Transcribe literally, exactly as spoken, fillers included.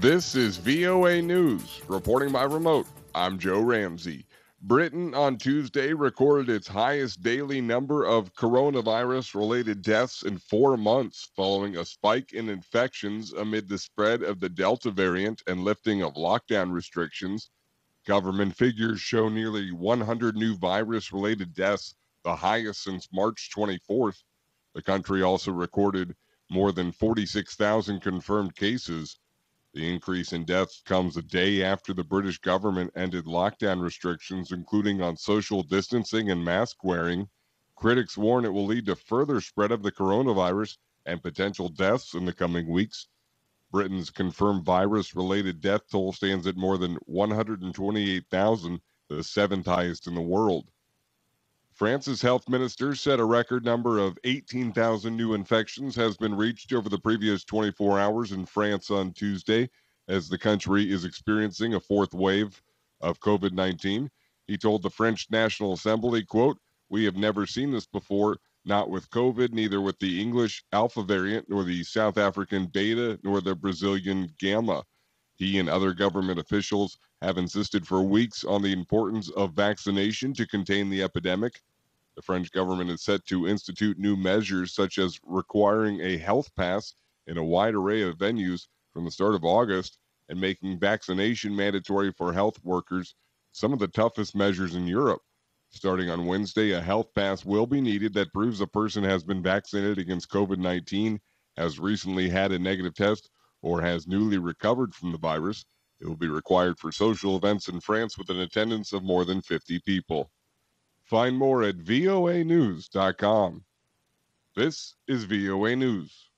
This is V O A News. Reporting by remote, I'm Joe Ramsey. Britain on Tuesday recorded its highest daily number of coronavirus-related deaths in four months following a spike in infections amid the spread of the Delta variant and lifting of lockdown restrictions. Government figures show nearly one hundred new virus-related deaths, the highest since March twenty-fourth. The country also recorded more than forty-six thousand confirmed cases. The increase in deaths comes a day after the British government ended lockdown restrictions, including on social distancing and mask wearing. Critics warn it will lead to further spread of the coronavirus and potential deaths in the coming weeks. Britain's confirmed virus-related death toll stands at more than one hundred twenty-eight thousand, the seventh highest in the world. France's health minister said a record number of eighteen thousand new infections has been reached over the previous twenty-four hours in France on Tuesday, as the country is experiencing a fourth wave of COVID nineteen. He told the French National Assembly, quote, "We have never seen this before, not with COVID, neither with the English Alpha variant, nor the South African Beta, nor the Brazilian Gamma." He and other government officials have insisted for weeks on the importance of vaccination to contain the epidemic. The French government is set to institute new measures such as requiring a health pass in a wide array of venues from the start of August and making vaccination mandatory for health workers, some of the toughest measures in Europe. Starting on Wednesday, a health pass will be needed that proves a person has been vaccinated against COVID nineteen, has recently had a negative test, or has newly recovered from the virus. It will be required for social events in France with an attendance of more than fifty people. Find more at V O A news dot com. This is V O A News.